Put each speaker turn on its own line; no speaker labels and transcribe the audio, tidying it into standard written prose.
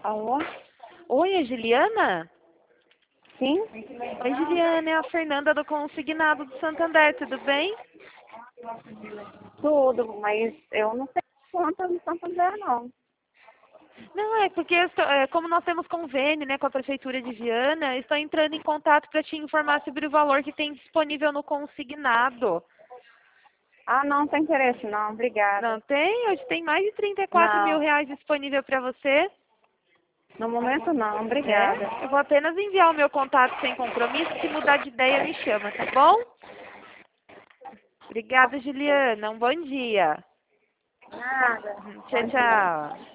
Alô?
Oi, é Juliana?
Sim?
Oi, Juliana, é a Fernanda do Consignado do Santander, tudo bem?
Tudo, mas eu não sei conta no Santander, não.
Não, é porque como nós temos convênio, né, com a Prefeitura de Viana, eu estou entrando em contato para te informar sobre o valor que tem disponível no consignado.
Ah, não tem interesse, não. Obrigada.
Não tem? Hoje tem mais de 34 mil
Não,
reais disponível para você.
no momento não. Obrigada.
É? Eu vou apenas enviar o meu contato sem compromisso. Se mudar de ideia, me chama, tá bom? Obrigada, Juliana. Um bom dia.
Nada.
Tchau,
Bom dia.
tchau.